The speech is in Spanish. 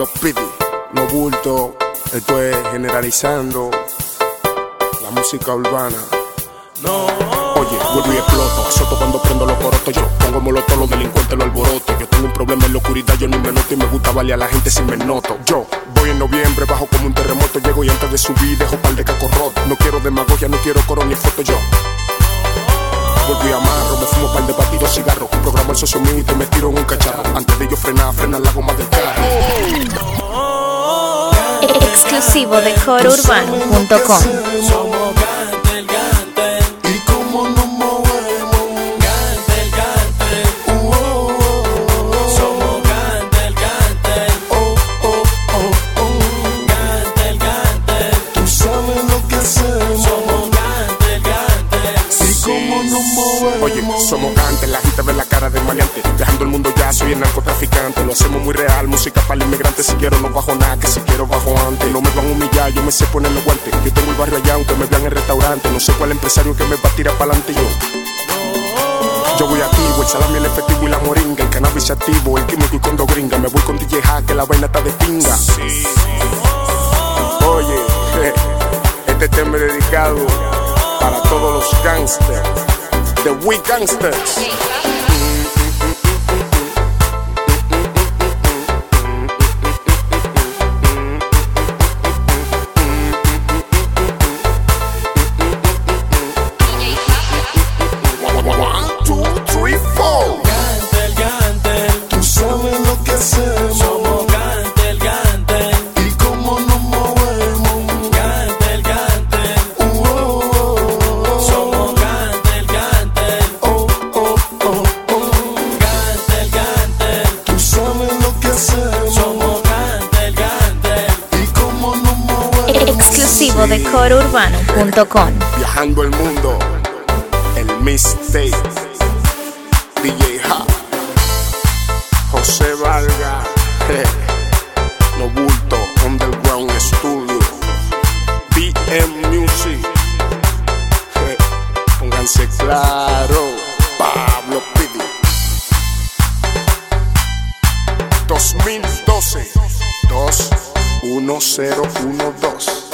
Pablo Pidi, no bulto. Esto es generalizando la música urbana. No. Oye, vuelvo y exploto, azoto cuando prendo los corotos. Yo pongo molotov, los delincuentes lo alboroto. Yo tengo un problema en la oscuridad, yo ni me noto. Y me gusta valer a la gente sin me noto. Yo voy en noviembre, bajo como un terremoto. Llego y antes de subir dejo par de cacos rotos. No quiero demagogia, no quiero coro ni foto. Yo vuelvo y amarro, me fumo par de batidos, cigarros. Programo el socio mío y te me tiro en un cacharro. Antes de yo frenar la goma del carro. Exclusivo de corourbano.com. Oye, somos cantes, la gente ve la cara de maleante. Viajando el mundo ya, soy el narcotraficante. Lo hacemos muy real, música para el inmigrante. Si quiero no bajo nada, que si quiero bajo antes. No me van a humillar, yo me sé poner los guantes. Yo tengo el barrio allá, aunque me vean en el restaurante. No sé cuál empresario que me va a tirar para adelante yo voy activo, el salami, el efectivo y la moringa. El cannabis activo, el químico y con dos gringas. Me voy con DJ Ha, que la vaina está de pinga. Oye, este tema es dedicado para todos los gangsters, the we gangsters. Exclusivo de corourbano.com. Viajando el mundo, el mixtape, DJ Ha, José Valga, No Bulto, Underground Studio, BM Music, pónganse claro, Pablo Pidi, 2012 21012.